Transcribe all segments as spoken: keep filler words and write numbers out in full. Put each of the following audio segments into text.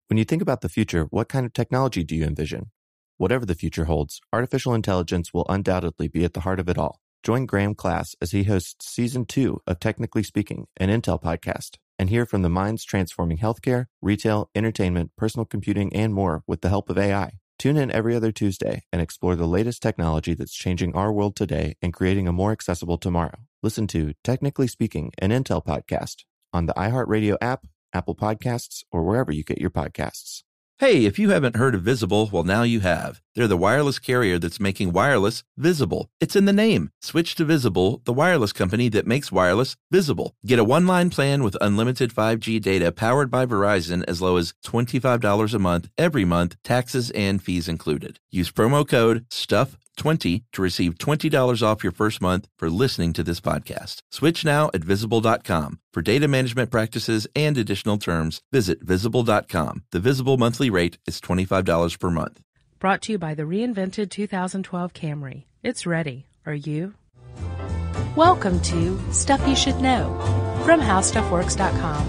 When you think about the future, what kind of technology do you envision? Whatever the future holds, artificial intelligence will undoubtedly be at the heart of it all. Join Graham Class as he hosts Season two of Technically Speaking, an Intel podcast, and hear from the minds transforming healthcare, retail, entertainment, personal computing, and more with the help of A I. Tune in every other Tuesday and explore the latest technology that's changing our world today and creating a more accessible tomorrow. Listen to Technically Speaking, an Intel podcast on the iHeartRadio app, Apple Podcasts, or wherever you get your podcasts. Hey, if you haven't heard of Visible, well, now you have. They're the wireless carrier that's making wireless visible. It's in the name. Switch to Visible, the wireless company that makes wireless visible. Get a one-line plan with unlimited five G data powered by Verizon as low as twenty-five dollars a month, every month, taxes and fees included. Use promo code stuff twenty to receive twenty dollars off your first month for listening to this podcast. Switch now at visible dot com. For data management practices and additional terms, visit visible dot com. The Visible monthly rate is twenty-five dollars per month. Brought to you by the reinvented two thousand twelve Camry. It's ready. Are you? Welcome to Stuff You Should Know from how stuff works dot com.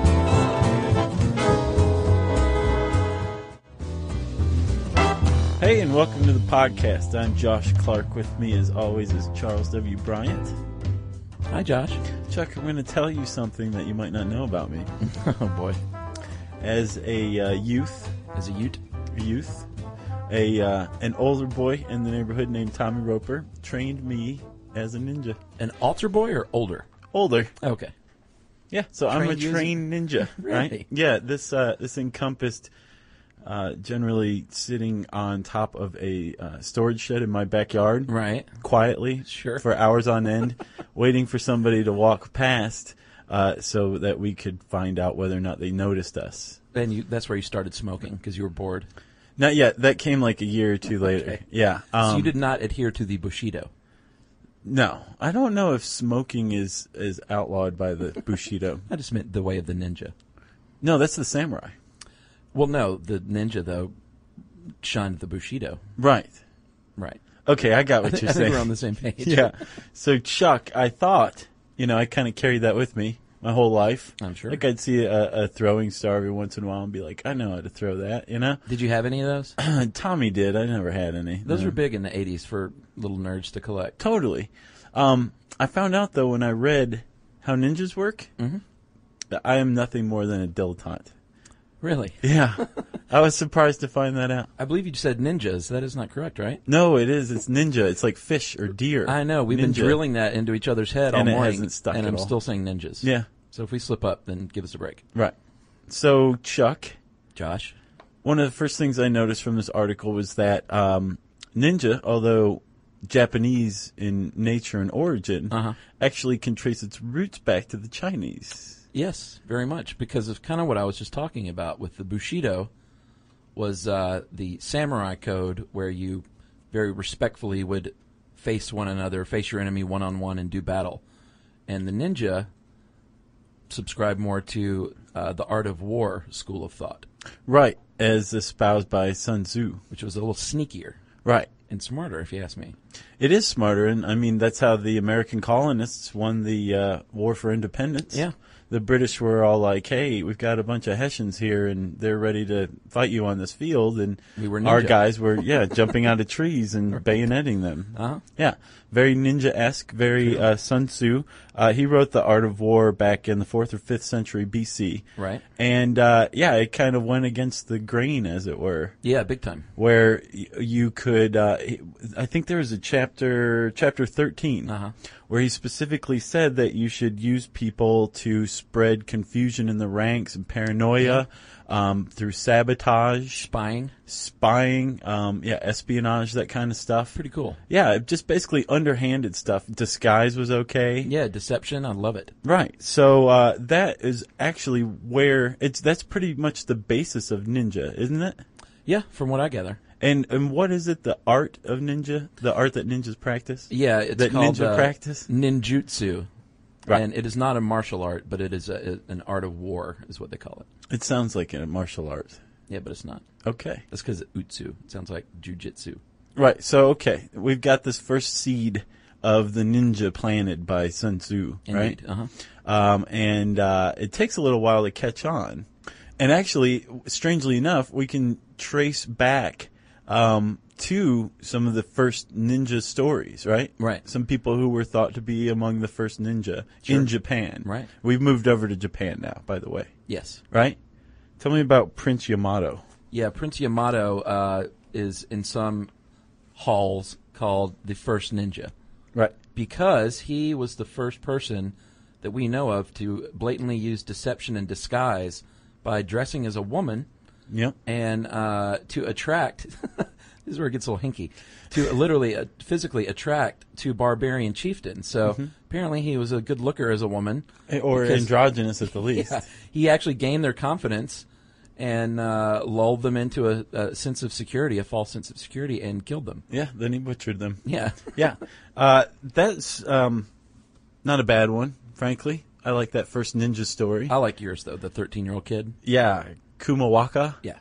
Hey, and welcome to the podcast. I'm Josh Clark. With me, as always, is Charles W. Bryant. Hi, Josh. Chuck, I'm going to tell you something that you might not know about me. Oh, boy. As a uh, youth, As a ute? youth, a uh, an older boy in the neighborhood named Tommy Roper trained me as a ninja. An altar boy or older? Older. Okay. Yeah, so I'm a Trained you as a- trained ninja, Really? right? Yeah, this uh, this encompassed uh, generally sitting on top of a uh, storage shed in my backyard. Right. Quietly, Sure. for hours on end, waiting for somebody to walk past uh, so that we could find out whether or not they noticed us. And you, that's where you started smoking because you were bored. Not yet. That came like a year or two later. Okay. Yeah. Um, so you did not adhere to the Bushido. No. I don't know if smoking is, is outlawed by the Bushido. I just meant the way of the ninja. No, that's the samurai. Well, no, the ninja, though, shunned the Bushido. Right. Right. Okay, I got I, what th- you're I think saying. we're on the same page. Yeah. So, Chuck, I thought, you know, I kind of carried that with me my whole life. I'm sure. Like, I'd see a, a throwing star every once in a while and be like, I know how to throw that, you know? Did you have any of those? Tommy did. I never had any. Those No. were big in the eighties for little nerds to collect. Totally. Um, I found out, though, when I read how ninjas work, Mhm. that I am nothing more than a dilettante. Really? Yeah. I was surprised to find that out. I believe you said ninjas. That is not correct, right? No, it is. It's ninja. It's like fish or deer. I know. We've been Ninja. drilling that into each other's head And all it morning, hasn't stuck and at I'm all. still saying ninjas. Yeah. So if we slip up, then give us a break. Right. So, Chuck, Josh? one of the first things I noticed from this article was that um, ninja, although Japanese in nature and origin, Uh-huh. actually can trace its roots back to the Chinese. Yes, very much, because of kind of what I was just talking about with the Bushido was uh, the samurai code where you very respectfully would face one another, face your enemy one-on-one and do battle. And the ninja subscribe more to uh, the art of war school of thought, Right, as espoused by Sun Tzu. which was a little sneakier Right. and smarter, if you ask me. It is smarter, and I mean, that's how the American colonists won the uh, war for independence. Yeah. The British were all like, hey, we've got a bunch of Hessians here, and they're ready to fight you on this field. And We were our ninja. guys were, yeah, jumping out of trees and bayoneting them. Uh-huh. Yeah, very ninja-esque, very uh, Sun Tzu. Uh, he wrote The Art of War back in the fourth or fifth century B C. Right. And, uh, yeah, it kind of went against the grain, as it were. Yeah, big time. Where y- you could, uh, I think there was a chapter, chapter thirteen, Uh-huh. where he specifically said that you should use people to spread confusion in the ranks and paranoia um, through sabotage, Spying. spying, um, yeah, espionage, that kind of stuff. Pretty cool. Yeah, just basically underhanded stuff. Disguise was okay. Yeah, deception. I love it. Right. So uh, that is actually where it's. That's pretty much the basis of ninja, isn't it? Yeah, from what I gather. And and what is it? The art of ninja, the art that ninjas practice. Yeah, it's that called ninja uh, practice. ninjutsu. Right. And it is not a martial art, but it is a, an art of war, is what they call it. It sounds like a martial art. Yeah, but it's not. Okay. That's because it's utsu. It sounds like jujitsu. Right. So okay, we've got this first seed of the ninja planted by Sun Tzu. Right. Indeed. Uh-huh. Um, and uh, it takes a little while to catch on. And actually, strangely enough, we can trace back um, to some of the first ninja stories, right? Right. Some people who were thought to be among the first ninja Sure. in Japan. Right. We've moved over to Japan now, by the way. Yes. Right? Tell me about Prince Yamato. Yeah, Prince Yamato uh, is in some halls called the first ninja Right. because he was the first person that we know of to blatantly use deception and disguise by dressing as a woman Yep. and uh, to attract. This is where it gets a little hinky. To literally, uh, physically attract to barbarian chieftains. So apparently, he was a good looker as a woman, Or because- androgynous at the least. Yeah, he actually gained their confidence and uh, lulled them into a, a sense of security, a false sense of security, and killed them. Yeah, then he butchered them. Yeah, Yeah. Uh, that's um, not a bad one, frankly. I like that first ninja story. I like yours though, the thirteen-year-old kid. Yeah, Kumawaka. Yeah,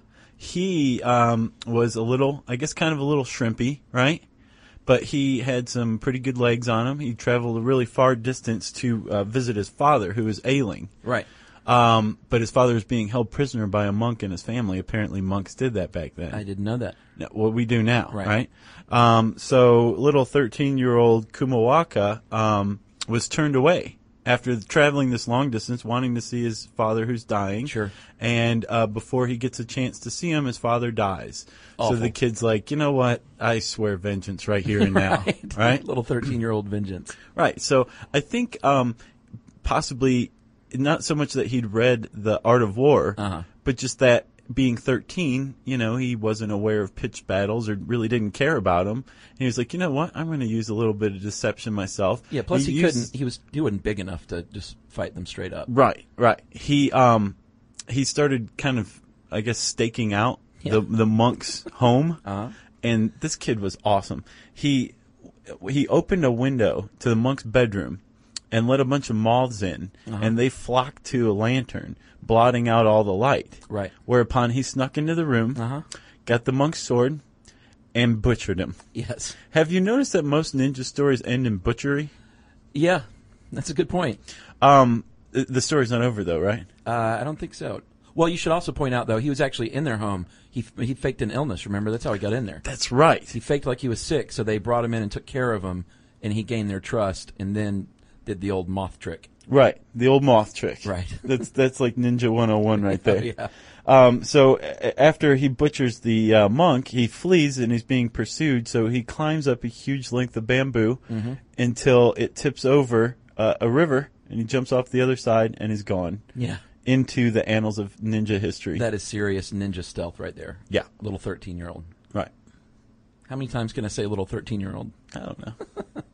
He um, was a little, I guess, kind of a little shrimpy, right? But he had some pretty good legs on him. He traveled a really far distance to uh, visit his father, who was ailing. right. Um, but his father was being held prisoner by a monk and his family. Apparently, monks did that back then. I didn't know that. No, what we do now, Right. right? Um, so, little thirteen-year-old Kumawaka um, was turned away after traveling this long distance, wanting to see his father who's dying. Sure. And uh, before he gets a chance to see him, his father dies. Awful. So the kid's like, you know what? I swear vengeance right here and now. right. Right? Little thirteen-year-old vengeance. Right. So I think um, possibly not so much that he'd read The Art of War, Uh-huh. but just that being thirteen, you know, he wasn't aware of pitched battles or really didn't care about them. And he was like, you know what? I'm going to use a little bit of deception myself. Yeah. Plus, he, used- couldn't. He was. He wasn't big enough to just fight them straight up. Right, right. He um he started kind of, I guess, staking out Yeah. the the monk's home. Uh-huh. And this kid was awesome. He he opened a window to the monk's bedroom and let a bunch of moths in, Uh-huh. and they flocked to a lantern, blotting out all the light. Right. Whereupon he snuck into the room, Uh huh. got the monk's sword, and butchered him. Yes. Have you noticed that most ninja stories end in butchery? Yeah. That's a good point. Um, th- the story's not over though, right? Uh, I don't think so. Well, you should also point out, though, he was actually in their home. He he faked an illness. Remember, that's how he got in there. That's right. He faked like he was sick, so they brought him in and took care of him, and he gained their trust, and then did the old moth trick. Right, the old moth trick. Right. That's that's like Ninja one oh one right there. yeah. Um, so a- after he butchers the uh, monk, he flees and he's being pursued. So he climbs up a huge length of bamboo Mm-hmm. until it tips over uh, a river, and he jumps off the other side and is gone Yeah. into the annals of ninja history. That is serious ninja stealth right there. Yeah. Little thirteen-year-old. Right. How many times can I say little thirteen-year-old? I don't know.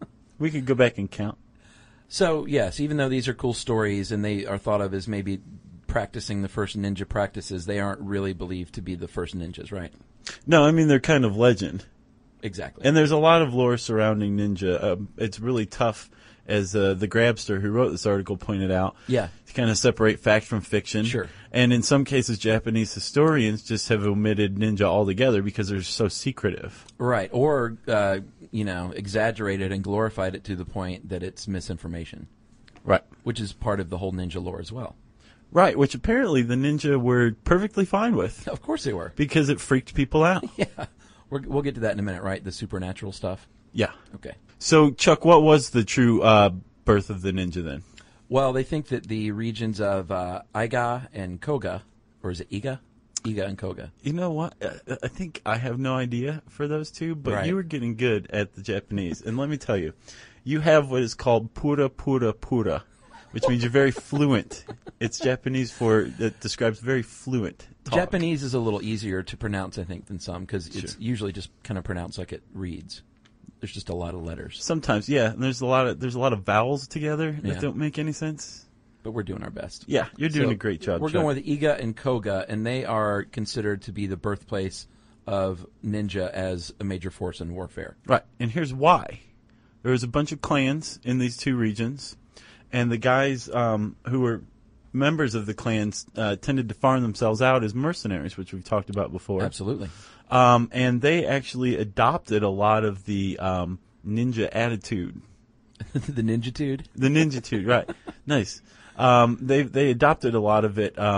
We could go back and count. So, yes, even though these are cool stories and they are thought of as maybe practicing the first ninja practices, they aren't really believed to be the first ninjas, right? No, I mean they're kind of legend. Exactly. And there's a lot of lore surrounding ninja. Um, it's really tough, as uh, the Grabster who wrote this article pointed out, Yeah. to kind of separate fact from fiction. Sure. And in some cases, Japanese historians just have omitted ninja altogether because they're so secretive. Right. Or, uh, you know, exaggerated and glorified it to the point that it's misinformation, Right. which is part of the whole ninja lore as well. Right, which apparently the ninja were perfectly fine with Of course they were. because it freaked people out. Yeah. We're, we'll get to that in a minute, right? The supernatural stuff. Yeah. Okay. So, Chuck, what was the true uh, birth of the ninja then? Well, they think that the regions of uh, Iga and Koga, or is it Iga? Iga and Koga. You know what? Uh, I think I have no idea for those two, but Right. you were getting good at the Japanese. And let me tell you, you have what is called pura pura pura, which means you're very fluent. It's Japanese for, that describes very fluent talk. Japanese is a little easier to pronounce, I think, than some, because it's Sure. usually just kind of pronounced like it reads. There's just a lot of letters. Sometimes, yeah. And there's a lot of there's a lot of vowels together Yeah. that don't make any sense. But we're doing our best. Yeah, you're doing So a great job. We're Chuck. going with Iga and Koga, and they are considered to be the birthplace of ninja as a major force in warfare. Right, and here's why. There was a bunch of clans in these two regions, and the guys um, who were members of the clans uh, tended to farm themselves out as mercenaries, which we've talked about before. Absolutely. Um, and they actually adopted a lot of the um, ninja attitude. The ninjitude. The ninjitude, right. Nice. Um, they they adopted a lot of it um,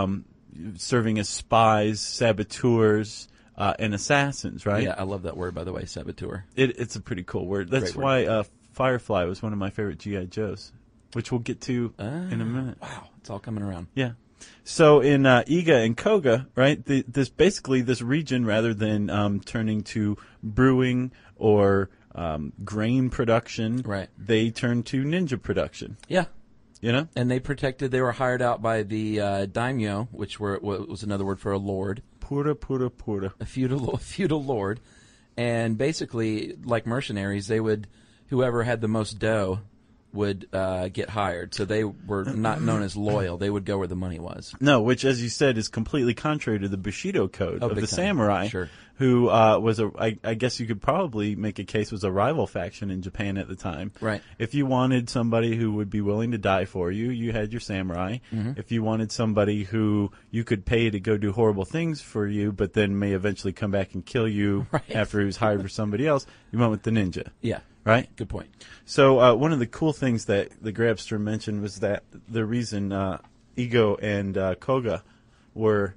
serving as spies, saboteurs, uh, and assassins, right? Yeah, I love that word, by the way, saboteur. It, it's a pretty cool word. That's Great why uh, Firefly was one of my favorite G I. Joes, which we'll get to Uh, in a minute. Wow, it's all coming around. Yeah. So in uh, Iga and Koga, right, the, this basically this region, rather than um, turning to brewing or um, grain production, Right. they turned to ninja production. Yeah. You know? And they protected, they were hired out by the uh, daimyo, which were was another word for a lord, Pura, pura, pura. a feudal a feudal lord. And basically, like mercenaries, they would, whoever had the most dough would uh, get hired. So they were not known as loyal. They would go where the money was. No, which, as you said, is completely contrary to the Bushido code Oh, of big the time. samurai, Sure. who uh, was a, I, I guess you could probably make a case, was a rival faction in Japan at the time. Right. If you wanted somebody who would be willing to die for you, you had your samurai. Mm-hmm. If you wanted somebody who you could pay to go do horrible things for you, but then may eventually come back and kill you Right. after he was hired for somebody else, you went with the ninja, Yeah. right? Good point. So uh, one of the cool things that the Grabster mentioned was that the reason uh, Igo and uh, Koga were,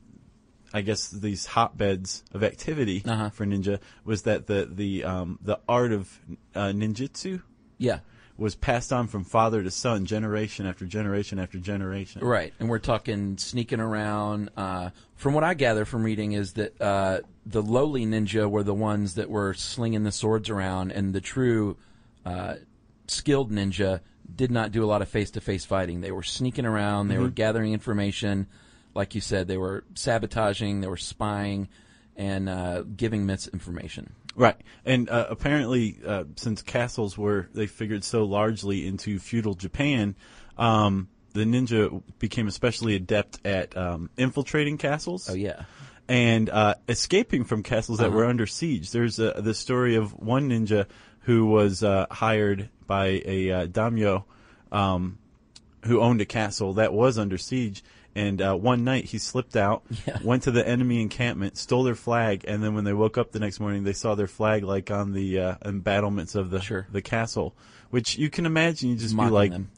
I guess, these hotbeds of activity Uh-huh. for ninja was that the the um, the art of uh, ninjutsu Yeah. was passed on from father to son, generation after generation after generation. Right, and we're talking sneaking around. Uh, from what I gather from reading is that uh, the lowly ninja were the ones that were slinging the swords around, and the true uh, skilled ninja did not do a lot of face-to-face fighting. They were sneaking around, they were gathering information. Like you said, they were sabotaging, they were spying, and uh, giving misinformation. Right. And uh, apparently, uh, since castles were, they figured so largely into feudal Japan, um, the ninja became especially adept at um, infiltrating castles. Oh, yeah. And uh, escaping from castles that Uh-huh. were under siege. There's uh, the story of one ninja who was uh, hired by a uh, daimyo um, who owned a castle that was under siege. And uh, one night he slipped out, Yeah. went to the enemy encampment, stole their flag, and then when they woke up the next morning, they saw their flag like on the uh, embattlements of the Sure. the castle. Which you can imagine, you just Mocking be like, them.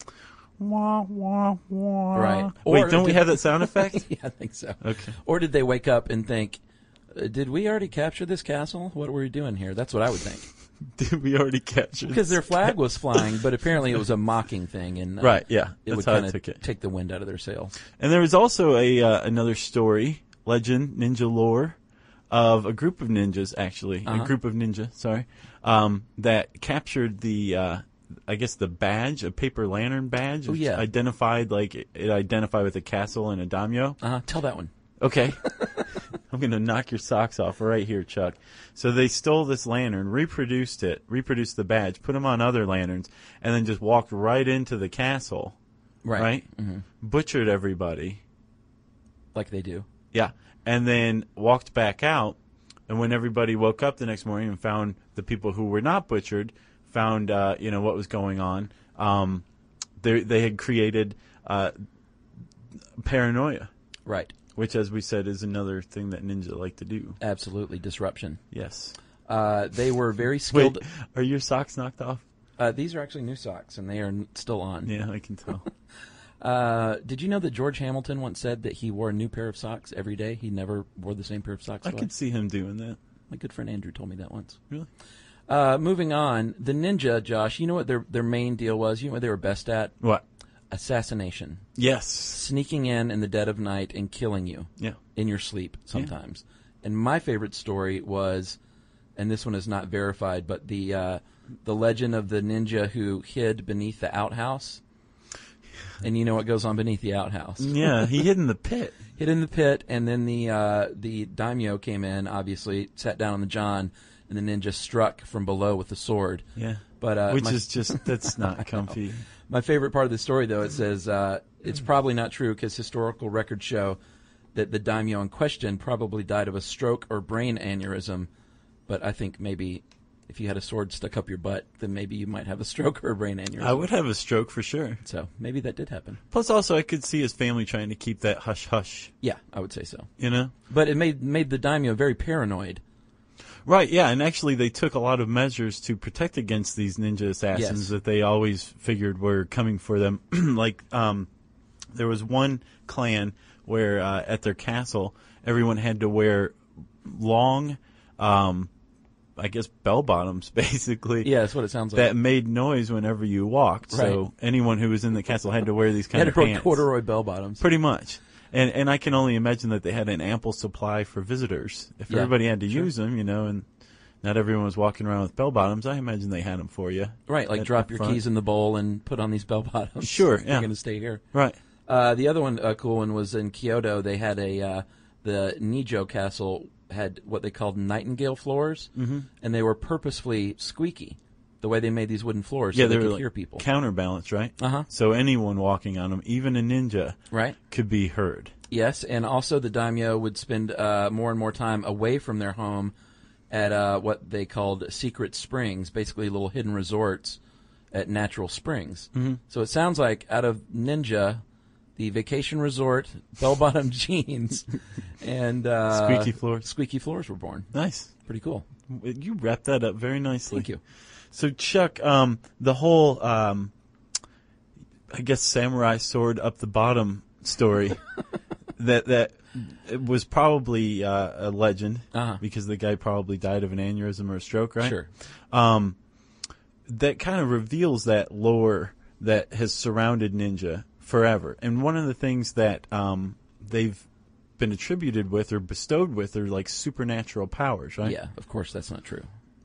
wah wah wah. Right. Wait, Or don't we did- have that sound effect? Yeah, I think so. Okay. Or did they wake up and think, uh, did we already capture this castle? What were we doing here? That's what I would think. Did we already capture? Because this? their flag was flying, but apparently it was a mocking thing, and uh, Right, yeah, it that's would how I kind took of it. take the wind out of their sails. And there was also a uh, another story, legend, ninja lore, of a group of ninjas, actually, Uh-huh. a group of ninja, sorry, um, that captured the, uh, I guess, the badge, a paper lantern badge. Oh, which yeah. Identified, like, it, it identified with a castle and a daimyo. Uh-huh. Tell that one. Okay. I'm going to knock your socks off right here, Chuck. So they stole this lantern, reproduced it, reproduced the badge, put them on other lanterns, and then just walked right into the castle, Right. right? Mhm. Butchered everybody. Like they do. Yeah. And then walked back out. And when everybody woke up the next morning and found the people who were not butchered, found, uh, you know, what was going on, um, they, they had created uh, paranoia, Right. which, as we said, is another thing that ninja like to do. Absolutely. Disruption. Yes. Uh, they were very skilled. Wait, are your socks knocked off? Uh, these are actually new socks, and they are n- still on. Yeah, I can tell. Uh, did you know that George Hamilton once said that he wore a new pair of socks every day? He never wore the same pair of socks I twice. could see him doing that. My good friend Andrew told me that once. Really? Uh, moving on, the ninja, Josh, you know what their their main deal was? You know what they were best at? What? Assassination. Yes. Sneaking in in the dead of night and killing you Yeah. in your sleep sometimes. And my favorite story was, and this one is not verified, but the uh, the legend of the ninja who hid beneath the outhouse. And you know what goes on beneath the outhouse. Yeah, he hid in the pit. Hid in the pit, and then the uh, the daimyo came in, obviously, sat down on the john, and the ninja struck from below with the sword. Yeah. But uh, Which my, is just, that's not comfy. my favorite part of the story, though, it says uh, it's probably not true because historical records show that the daimyo in question probably died of a stroke or brain aneurysm. But I think maybe if you had a sword stuck up your butt, then maybe you might have a stroke or a brain aneurysm. I would have a stroke for sure. So maybe that did happen. Plus, also, I could see his family trying to keep that hush hush, Yeah, I would say so. you know? But it made made the daimyo very paranoid. Right, yeah, and actually they took a lot of measures to protect against these ninja assassins Yes. that they always figured were coming for them. Like, um, there was one clan where uh, at their castle, everyone had to wear long, um, I guess, bell bottoms, basically. Yeah, that's what it sounds like. That made noise whenever you walked. Right. So anyone who was in the castle had to wear these You kind had of to wear pants. corduroy bell bottoms. Pretty much. And and I can only imagine that they had an ample supply for visitors. If Yeah, everybody had to sure. use them, you know, and not everyone was walking around with bell bottoms, I imagine they had them for you. Right, like at drop the your front. keys in the bowl and put on these bell bottoms. Sure, If yeah. You're going to stay here. Right. Uh, the other one, uh, cool one, was in Kyoto. They had a uh, the Nijo Castle had what they called nightingale floors, mm-hmm. and they were purposefully squeaky. The way they made these wooden floors, Yeah, so they were could like hear people. counterbalance, right? Uh-huh. So anyone walking on them, even a ninja, Right. could be heard. Yes, and also the daimyo would spend uh, more and more time away from their home at uh, what they called secret springs, basically little hidden resorts at natural springs. Mm-hmm. So it sounds like out of Ninja, the vacation resort, bell-bottom jeans, and uh, Squeaky floors. Squeaky floors were born. Nice. Pretty cool. You wrapped that up very nicely. Thank you. So, Chuck, um, the whole, um, I guess, samurai sword up the bottom story, that that it was probably uh, a legend Uh-huh. because the guy probably died of an aneurysm or a stroke, right? Sure. Um, that kind of reveals that lore that has surrounded ninja forever. And one of the things that um, they've been attributed with or bestowed with are like supernatural powers, right? Yeah, of course that's not true.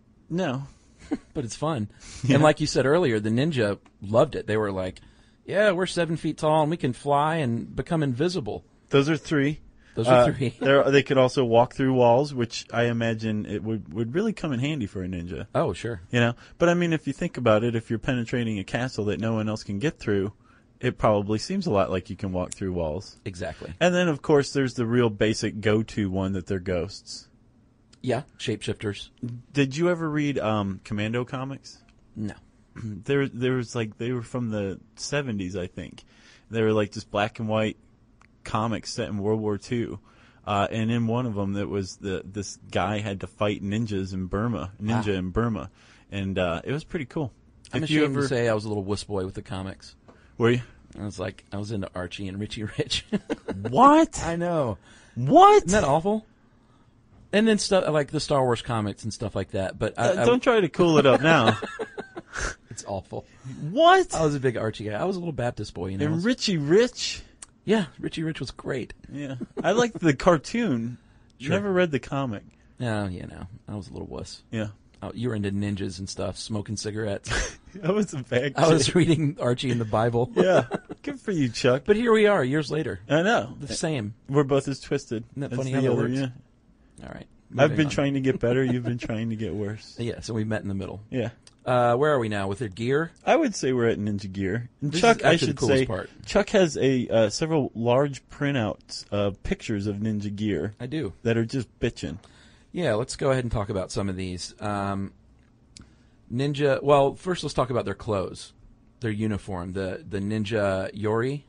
No. But it's fun. Yeah. And like you said earlier, the ninja loved it. They were like, yeah, we're seven feet tall and we can fly and become invisible. Those are three. Those are Uh, three. they're- they could also walk through walls, which I imagine it would, would really come in handy for a ninja. Oh, sure. You know, but I mean, if you think about it, if you're penetrating a castle that no one else can get through, it probably seems a lot like you can walk through walls. Exactly. And then, of course, there's the real basic go-to one that they're ghosts. Yeah, shapeshifters. Did you ever read um, Commando comics? No. There, there was like they were from the seventies, I think. They were like just black and white comics set in World War Two, uh, and in one of them, that was the this guy had to fight ninjas in Burma, ninja Ah. in Burma, and uh, it was pretty cool. I'm If you ashamed ever, to say I was a little wuss boy with the comics. were you? I was like, I was into Archie and Richie Rich. What? I know. What? Isn't that awful? And then stuff like the Star Wars comics and stuff like that. But I, Uh, I- don't try to cool it up now. it's awful. What? I was a big Archie guy. I was a little Baptist boy, you know. And Richie Rich? Yeah, Richie Rich was great. Yeah, I liked the cartoon. Sure. Never read the comic. No, you know, I was a little wuss. Yeah, Oh, you were into ninjas and stuff, smoking cigarettes. I was a bad kid. I was reading Archie in the Bible. Yeah, good for you, Chuck. But here we are, years later. I know. The same. We're both as twisted. Isn't that as funny the how that other, works? Yeah. All right. I've moving been on. trying to get better. You've been trying to get worse. Yeah, so we met in the middle. Yeah. Uh, where are we now with their gear? I would say we're at Ninja Gear. And This Chuck, is I actually should the coolest say, part. Chuck has a uh, several large printouts of pictures of Ninja Gear I do. that are just bitchin'. Yeah, let's go ahead and talk about some of these. Um, Ninja. Well, first let's talk about their clothes, their uniform. The the Ninja Yori,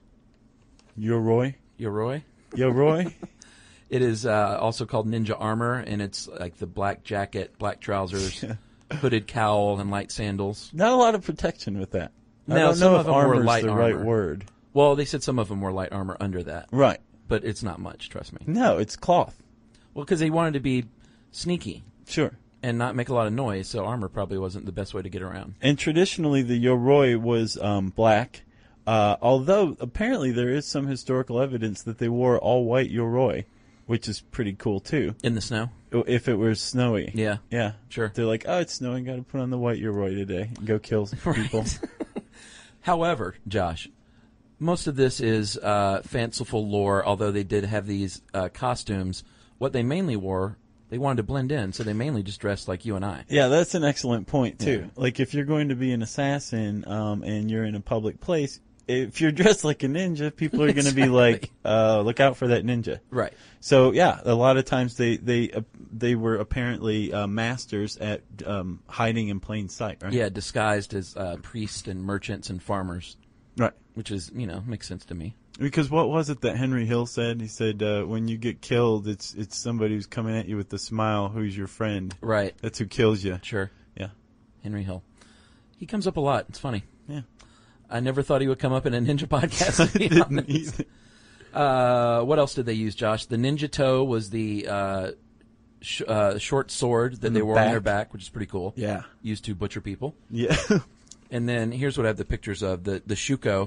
Yoroi? Yoroi. Yoroi? It is uh, also called Ninja Armor, and it's like the black jacket, black trousers, hooded cowl, and light sandals. Not a lot of protection with that. I No, don't some know of if them were armor's light the armor. right word. Well, they said some of them were light armor under that, Right. but it's not much. Trust me. No, it's cloth. Well, because they wanted to be sneaky Sure. and not make a lot of noise, so armor probably wasn't the best way to get around. And traditionally, the Yoroi was um, black, uh, although apparently there is some historical evidence that they wore all white Yoroi, which is pretty cool too. In the snow? If it was snowy. Yeah. Yeah. Sure. They're like, oh, it's snowing, got to put on the white Yoroi today and go kill some people. However, Josh, most of this is uh, fanciful lore, although they did have these uh, costumes. What they mainly wore, they wanted to blend in, so they mainly just dressed like you and I. Yeah, that's an excellent point too. Yeah. Like if you're going to be an assassin um, and you're in a public place, if you're dressed like a ninja, people are going to be like, uh, "Look out for that ninja!" Right. So yeah, a lot of times they they uh, they were apparently uh, masters at um, hiding in plain sight, right? Yeah, disguised as uh, priests and merchants and farmers, Right. which is, you know, makes sense to me. Because what was it that Henry Hill said? He said, uh, "When you get killed, it's it's somebody who's coming at you with a smile, who's your friend. Right. That's who kills you." Sure. Yeah. Henry Hill. He comes up a lot. It's funny. Yeah. I never thought he would come up in a ninja podcast. To be Didn't honest. either. Uh, what else did they use, Josh? The Ninja Toe was the uh, sh- uh, short sword that On they the wore on their back. back, which is pretty cool. Yeah. Used to butcher people. Yeah. And then here's what I have the pictures of. The the Shuko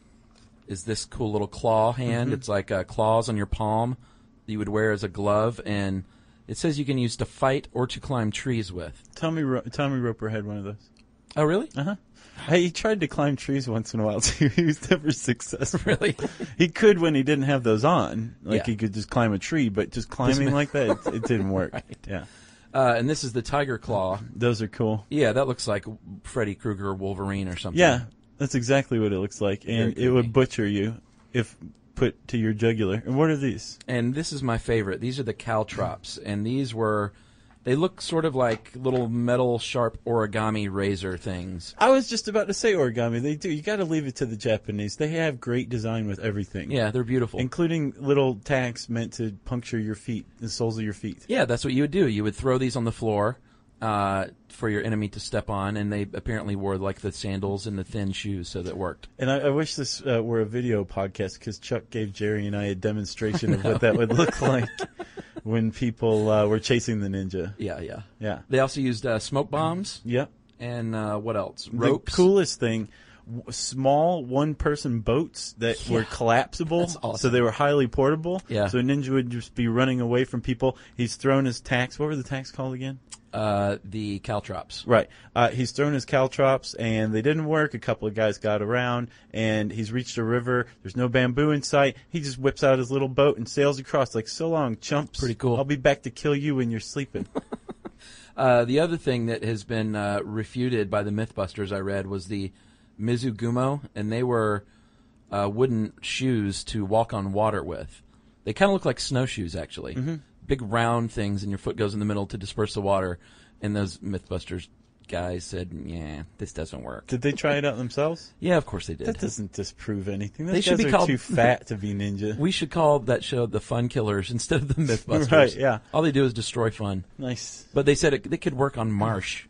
is this cool little claw hand. Mm-hmm. It's like uh, claws on your palm that you would wear as a glove, and it says you can use to fight or to climb trees with. Tommy Ro- Tommy Roper had one of those. Oh, really? Uh-huh. Hey, he tried to climb trees once in a while, too. He was never successful. Really? He could when he didn't have those on. Like, Yeah. he could just climb a tree, but just climbing like that, it, it didn't work. Right. Yeah. Uh, and this is the Tiger Claw. Those are cool. Yeah, that looks like Freddy Krueger, Wolverine, or something. Yeah, that's exactly what it looks like. And Very it would creepy. butcher you if put to your jugular. And what are these? And this is my favorite. These are the caltrops, and these were, they look sort of like little metal sharp origami razor things. I was just about to say origami. They do. You got to leave it to the Japanese. They have great design with everything. Yeah, they're beautiful. Including little tacks meant to puncture your feet, the soles of your feet. Yeah, that's what you would do. You would throw these on the floor uh, for your enemy to step on, and they apparently wore like the sandals and the thin shoes, so that worked. And I, I wish this uh, were a video podcast because Chuck gave Jerry and I a demonstration of what that would look like when people uh, were chasing the ninja. Yeah, yeah. Yeah. They also used uh, smoke bombs Yep. and uh, what else? Ropes. The coolest thing, w- small one-person boats that were collapsible, That's awesome. so they were highly portable. Yeah. So a ninja would just be running away from people. He's thrown his tacks. What were the tacks called again? Uh, the caltrops. Right. Uh, he's thrown his caltrops, and they didn't work. A couple of guys got around, and he's reached a river. There's no bamboo in sight. He just whips out his little boat and sails across. Like, so long, chumps. Pretty cool. I'll be back to kill you when you're sleeping. Uh, the other thing that has been uh, refuted by the Mythbusters I read was the Mizugumo, and they were uh, wooden shoes to walk on water with. They kind of look like snowshoes, actually. Mm-hmm. Big round things, and your foot goes in the middle to disperse the water. And those Mythbusters guys said, yeah, this doesn't work. Did they try it out themselves? Yeah, of course they did. That doesn't disprove anything. Those They guys should be are called- too fat to be ninja. We should call that show the Fun Killers instead of the Mythbusters. Right, yeah. All they do is destroy fun. Nice. But they said it, they could work on marsh,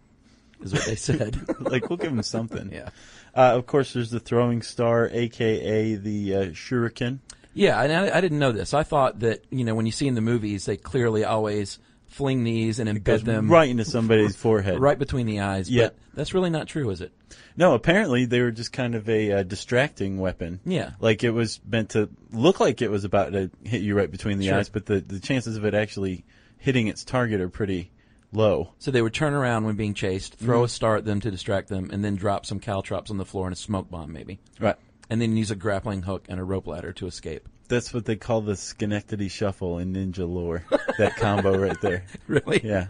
is what they said. Like, we'll give them something. Yeah. Uh, of course, there's the throwing star, a k a the uh, shuriken. Yeah, and I, I didn't know this. I thought that, you know, when you see in the movies, they clearly always fling these and embed Goes them right into somebody's forehead. right between the eyes. Yeah. But that's really not true, is it? No, apparently they were just kind of a uh, distracting weapon. Yeah. Like it was meant to look like it was about to hit you right between the Sure. eyes, but the, the chances of it actually hitting its target are pretty low. So they would turn around when being chased, throw a star at them to distract them, and then drop some caltrops on the floor and a smoke bomb, maybe. Right. And then use a grappling hook and a rope ladder to escape. That's what they call the Schenectady Shuffle in ninja lore. That combo right there. Really? Yeah.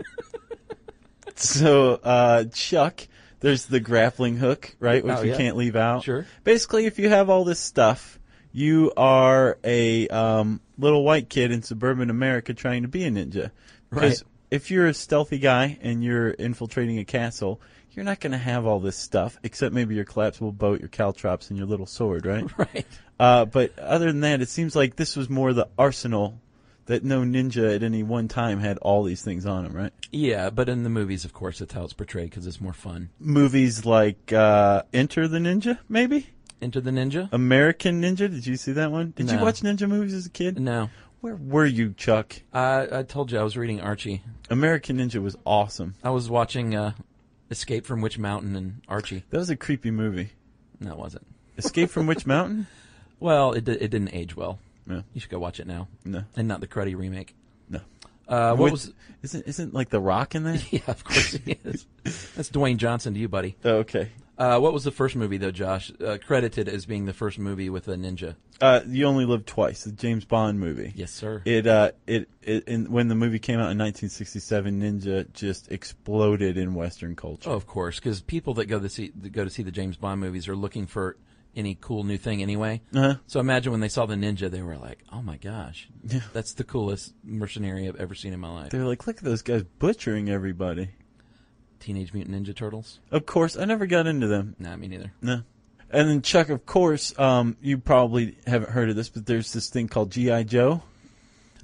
So, uh, Chuck, there's the grappling hook, right, which Oh, we yeah. can't leave out. Sure. Basically, if you have all this stuff, you are a um, little white kid in suburban America trying to be a ninja. Because Right. if you're a stealthy guy and you're infiltrating a castle, you're not going to have all this stuff, except maybe your collapsible boat, your caltrops, and your little sword, right? Right. Uh, but other than that, it seems like this was more the arsenal that no ninja at any one time had all these things on him, right? Yeah, but in the movies, of course, that's how it's portrayed because it's more fun. Movies like uh, Enter the Ninja, maybe? Enter the Ninja? American Ninja, did you see that one? Did you No. watch ninja movies as a kid? No. Where were you, Chuck? I, I told you I was reading Archie. American Ninja was awesome. I was watching uh, Escape from Witch Mountain and Archie. That was a creepy movie. No, it wasn't. Escape from Witch Mountain? Well, it, di- it didn't age well. No. You should go watch it now. No. And not the cruddy remake. No. Uh, what With- was... Isn't isn't like The Rock in that? Yeah, of course he is. That's Dwayne Johnson to you, buddy. Oh, okay. Uh, what was the first movie, though, Josh? Uh, credited as being the first movie with a ninja. Uh, You Only Live Twice, the James Bond movie. Yes, sir. It uh it, it in, when the movie came out in nineteen sixty-seven, ninja just exploded in Western culture. Oh, of course, because people that go to see that go to see the James Bond movies are looking for any cool new thing anyway. Uh-huh. So imagine when they saw the ninja, they were like, "Oh my gosh, Yeah. that's the coolest mercenary I've ever seen in my life." They're like, look at those guys butchering everybody. Teenage Mutant Ninja Turtles? Of course, I never got into them. Nah, me neither. No. And then Chuck, of course, um, you probably haven't heard of this, but there's this thing called G I. Joe.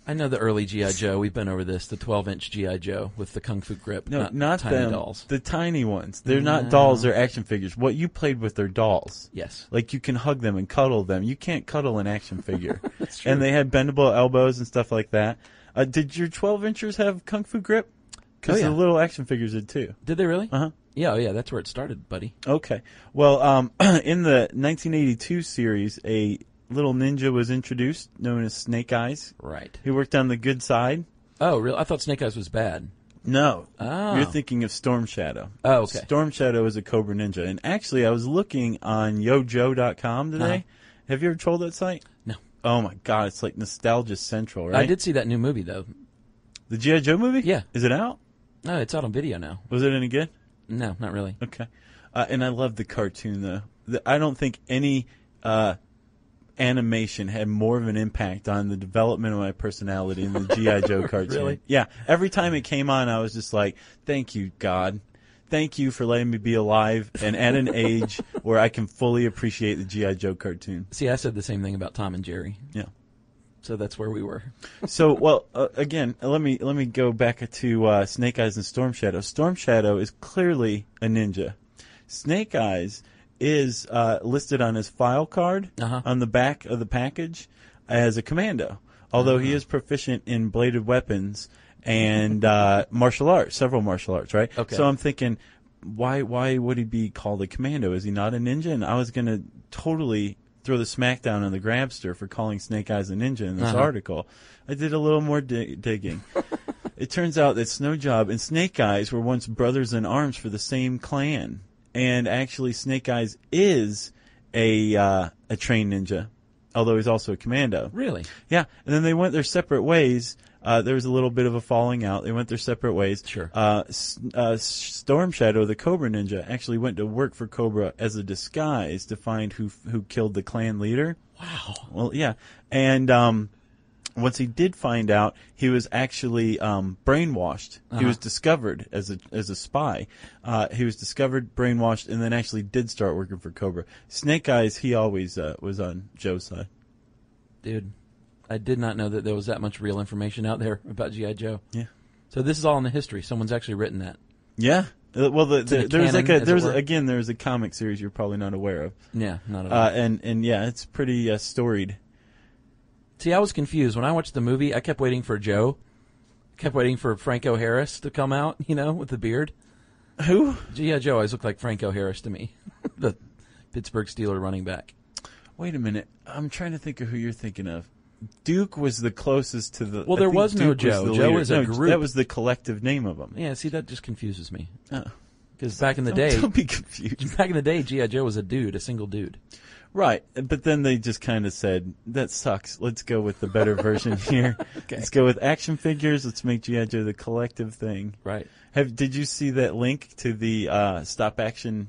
I know the early G I. Joe. We've been over this. The twelve-inch G I. Joe with the Kung Fu grip. No, not, not tiny them. dolls. The tiny ones. They're No. not dolls. They're action figures. What you played with are dolls. Yes. Like you can hug them and cuddle them. You can't cuddle an action figure. That's true. And they had bendable elbows and stuff like that. Uh, did your twelve inchers have Kung Fu grip? Because Oh, yeah. the little action figures did too. Did they really? Uh huh. Yeah, oh, yeah. That's where it started, buddy. Okay. Well, um, in the nineteen eighty-two series, a little ninja was introduced known as Snake Eyes. Right. He worked on the good side. Oh, really? I thought Snake Eyes was bad. No. Oh. You're thinking of Storm Shadow. Oh, okay. Storm Shadow is a Cobra Ninja. And actually, I was looking on yo joe dot com today. Uh-huh. Have you ever trolled that site? No. Oh, my God. It's like Nostalgia Central, right? I did see that new movie, though. The G I. Joe movie? Yeah. Is it out? No, it's out on video now. Was it any good? No, not really. Okay. Uh, and I love the cartoon, though. The, I don't think any uh, animation had more of an impact on the development of my personality than the G I. Joe cartoon. Really? Yeah. Every time it came on, I was just like, thank you, God. Thank you for letting me be alive and at an age where I can fully appreciate the G I. Joe cartoon. See, I said the same thing about Tom and Jerry. Yeah. So that's where we were. So, well, uh, again, let me let me go back to uh, Snake Eyes and Storm Shadow. Storm Shadow is clearly a ninja. Snake Eyes is uh, listed on his file card Uh-huh. on the back of the package as a commando, although Uh-huh. he is proficient in bladed weapons and uh, martial arts, several martial arts, right? Okay. So I'm thinking, why why would he be called a commando? Is he not a ninja? And I was going to totally throw the smackdown on the Grabster for calling Snake Eyes a ninja in this Uh-huh. article. I did a little more dig- digging. It turns out that Snowjob and Snake Eyes were once brothers in arms for the same clan. And actually, Snake Eyes is a uh, a trained ninja, although he's also a commando. Really? Yeah, and then they went their separate ways. Uh, there was a little bit of a falling out. They went their separate ways. Sure. Uh, S- uh, Storm Shadow, the Cobra Ninja, actually went to work for Cobra as a disguise to find who who killed the clan leader. Wow. Well, yeah, and um, once he did find out, he was actually um, brainwashed. Uh-huh. He was discovered as a as a spy. Uh, he was discovered, brainwashed, and then actually did start working for Cobra. Snake Eyes, he always uh, was on Joe's side. Dude, I did not know that there was that much real information out there about G I. Joe. Yeah. So this is all in the history. Someone's actually written that. Yeah. Uh, well, the, in the, the there's like canon, a as there's it were. again there's a comic series you're probably not aware of, Yeah, not at all. uh, and and yeah, it's pretty uh, storied. See, I was confused. When I watched the movie, I kept waiting for Joe. Kept waiting for Franco Harris to come out, you know, with the beard. Who? G I. Joe always looked like Franco Harris to me. The Pittsburgh Steeler running back. Wait a minute. I'm trying to think of who you're thinking of. Duke was the closest to the. Well, I there think was no Duke Joe. the Joe leader. is a No, group. That was the collective name of them. Yeah, see, that just confuses me. Oh. Because back in the Don't- day, don't be confused. back in the day, G I. Joe was a dude, a single dude. Right, but then they just kind of said, that sucks. Let's go with the better version here. Okay. Let's go with action figures. Let's make G I. Joe the collective thing. Right. Have Did you see that link to the uh, stop action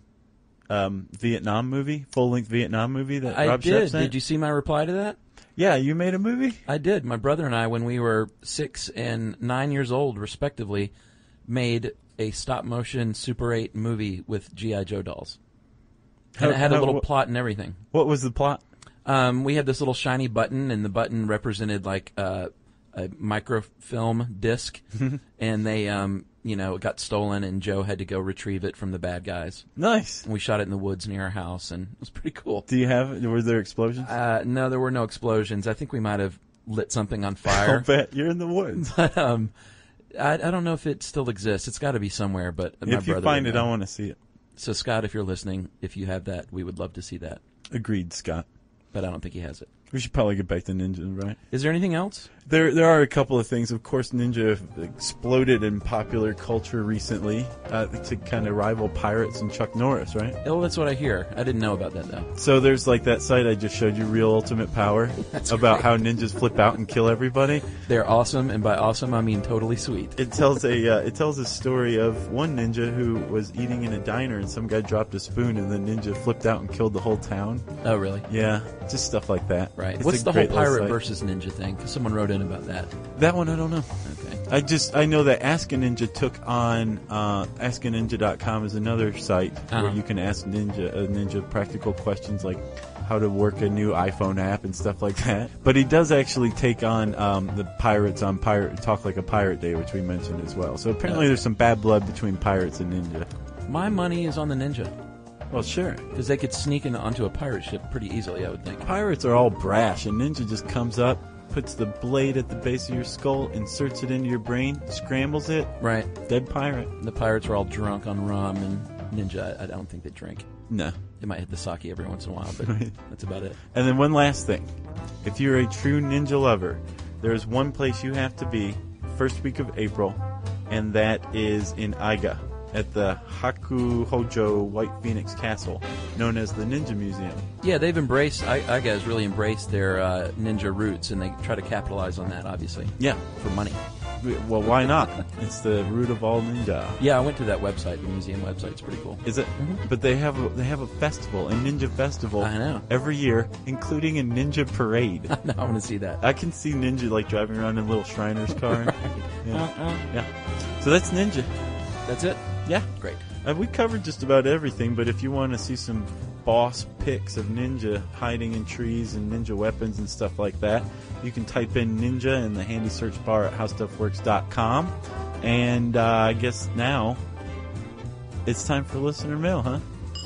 um, Vietnam movie, full length Vietnam movie that I Rob Shep did. sent? Did you see my reply to that? Yeah, you made a movie. I did. My brother and I, when we were six and nine years old, respectively, made a stop motion Super eight movie with G I. Joe dolls. And How- it had a how- little what- plot and everything. What was the plot? Um, we had this little shiny button, and the button represented like uh, a microfilm disc, and they, um, you know, it got stolen, and Joe had to go retrieve it from the bad guys. Nice. And we shot it in the woods near our house, and it was pretty cool. Do you have? Were there explosions? Uh, no, there were no explosions. I think we might have lit something on I'll fire. bet you're in the woods. But um, I, I don't know if it still exists. It's got to be somewhere. But my If you brother find would it, I know. want to see it. So Scott, if you're listening, if you have that, we would love to see that. Agreed, Scott. But I don't think he has it. We should probably get back to ninjas, right? Is there anything else? There, there are a couple of things. Of course, ninja have exploded in popular culture recently uh, to kind of rival pirates and Chuck Norris, right? Oh, that's what I hear. I didn't know about that though. So there's like that site I just showed you, Real Ultimate Power, about how ninjas flip out and kill everybody. They're awesome, and by awesome I mean totally sweet. It tells a uh, it tells a story of one ninja who was eating in a diner and some guy dropped a spoon and the ninja flipped out and killed the whole town. Oh, really? Yeah, just stuff like that. Right. It's What's a the whole great little pirate site. versus ninja thing? Because someone wrote in about that. That one I don't know. Okay. I just I know that Ask a Ninja took on uh, ask a ninja dot com is another site Uh-huh. where you can ask Ninja a Ninja practical questions like how to work a new iPhone app and stuff like that. But he does actually take on um, the pirates on Pirate Talk Like a Pirate Day, which we mentioned as well. So apparently there's some bad blood between pirates and Ninja. My money is on the Ninja. Well, sure. Because they could sneak in onto a pirate ship pretty easily, I would think. Pirates are all brash, and Ninja just comes up, puts the blade at the base of your skull, inserts it into your brain, scrambles it. Right. Dead pirate. The pirates were all drunk on rum, and Ninja, I, I don't think they drink. No. They might hit the sake every once in a while, but Right. that's about it. And then one last thing. If you're a true Ninja lover, there's one place you have to be first week of April, and that is in Aiga at the Haku Hojo White Phoenix Castle, known as the Ninja Museum. Yeah, they've embraced, I, I guys really embraced their uh, ninja roots, and they try to capitalize on that, obviously, Yeah. for money. Well, why not? It's the root of all ninja. Yeah, I went to that website, the museum website. It's pretty cool. Is it? Mhm. But they have a, they have a festival, a ninja festival. I know. Every year, including a ninja parade. No, I want to see that. I can see Ninja like driving around in a little Shriner's car. Yeah. Uh-uh. Yeah. So that's Ninja. That's it? Yeah. Great. Uh, we covered just about everything, but if you want to see some boss pics of Ninja hiding in trees and Ninja weapons and stuff like that, you can type in Ninja in the handy search bar at how stuff works dot com. And uh, I guess now it's time for listener mail, huh?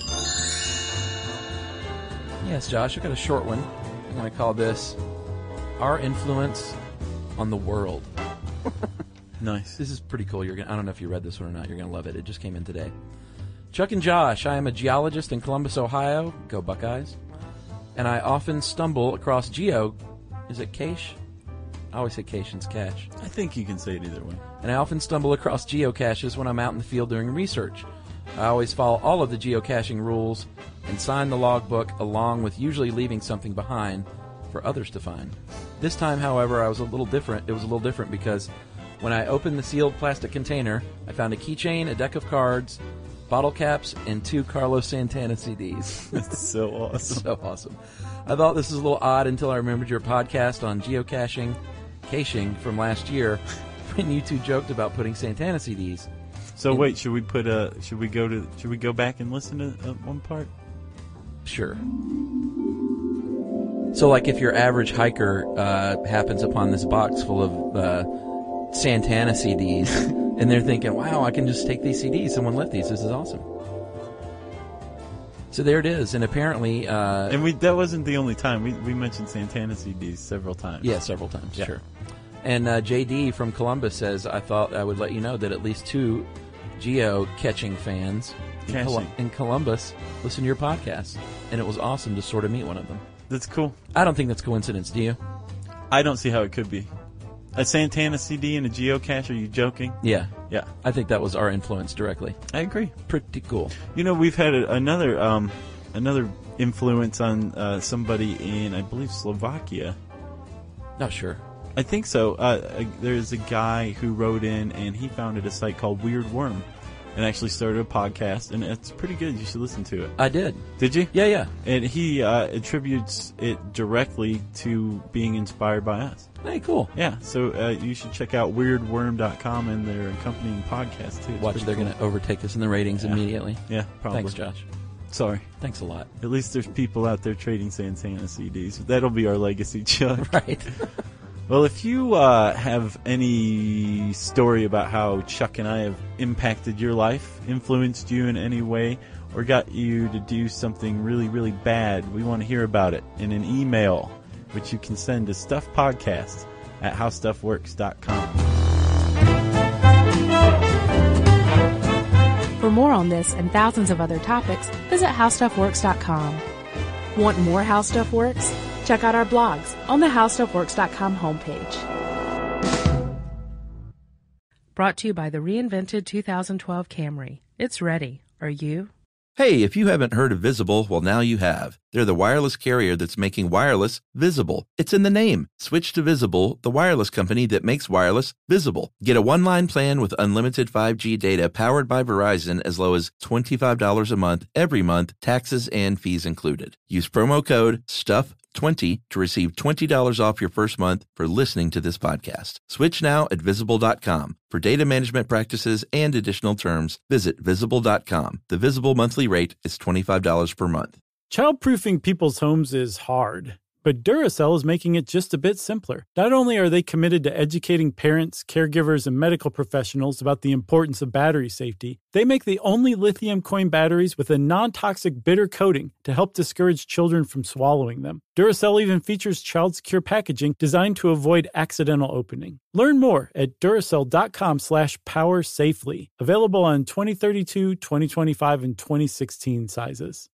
Yes, Josh, I got a short one. I'm going to call this Our Influence on the World. Nice. This is pretty cool. You're gonna, I don't know if you read this one or not. You're going to love it. It just came in today. Chuck and Josh, I am a geologist in Columbus, Ohio. Go Buckeyes. And I often stumble across geo... Is it cache? I always say cache and it's cache. I think you can say it either way. And I often stumble across geocaches when I'm out in the field doing research. I always follow all of the geocaching rules and sign the logbook along with usually leaving something behind for others to find. This time, however, I was a little different. It was a little different because when I opened the sealed plastic container, I found a keychain, a deck of cards, bottle caps, and two Carlos Santana C Ds. That's so awesome. So awesome. I thought this was a little odd until I remembered your podcast on geocaching, caching from last year when you two joked about putting Santana C Ds. So in- wait, should we put a? Should we go to? Should we go back and listen to uh, one part? Sure. So, like, if your average hiker uh, happens upon this box full of uh, Santana C Ds, and they're thinking, wow, I can just take these C Ds. Someone left these. This is awesome. So there it is. And apparently... Uh, And we that wasn't the only time. We we mentioned Santana C Ds several times. yeah, several times, Yeah. sure. And uh, J D from Columbus says, I thought I would let you know that at least two geo-catching fans in, Col- Caching. in Columbus listen to your podcast. And it was awesome to sort of meet one of them. That's cool. I don't think that's coincidence, do you? I don't see how it could be. A Santana C D and a geocache? Are you joking? Yeah. Yeah, I think that was our influence directly. I agree. Pretty cool. You know, we've had a, another um, another influence on uh, somebody in, I believe, Slovakia. Not sure. I think so. Uh, uh, there's a guy who wrote in, and he founded a site called Weird Worm, and actually started a podcast, and it's pretty good. You should listen to it. I did. Did you? Yeah, yeah. And he uh, attributes it directly to being inspired by us. Hey, cool. Yeah, so uh, you should check out weirdworm dot com and their accompanying podcast, too. It's Watch, pretty they're cool. going to overtake us in the ratings Yeah. immediately. Yeah, probably. Thanks, Josh. Sorry. Thanks a lot. At least there's people out there trading Santana C Ds. That'll be our legacy, Chuck. Right. Well, if you uh, have any story about how Chuck and I have impacted your life, influenced you in any way, or got you to do something really, really bad, we want to hear about it in an email, which you can send to stuffpodcast at how stuff works dot com. For more on this and thousands of other topics, visit how stuff works dot com. Want more How Stuff Works? Check out our blogs on the how stuff works dot com homepage. Brought to you by the reinvented two thousand twelve Camry. It's ready. Are you? Hey, if you haven't heard of Visible, well, now you have. They're the wireless carrier that's making wireless visible. It's in the name. Switch to Visible, the wireless company that makes wireless visible. Get a one-line plan with unlimited five G data powered by Verizon as low as twenty-five dollars a month, every month, taxes and fees included. Use promo code STUFF twenty to receive twenty dollars off your first month for listening to this podcast. Switch now at visible dot com. For data management practices and additional terms, visit visible dot com. The Visible monthly rate is twenty-five dollars per month. Childproofing people's homes is hard, but Duracell is making it just a bit simpler. Not only are they committed to educating parents, caregivers, and medical professionals about the importance of battery safety, they make the only lithium coin batteries with a non-toxic bitter coating to help discourage children from swallowing them. Duracell even features child-secure packaging designed to avoid accidental opening. Learn more at Duracell.com slash power safely. Available on twenty thirty-two, twenty twenty-five, and twenty sixteen sizes.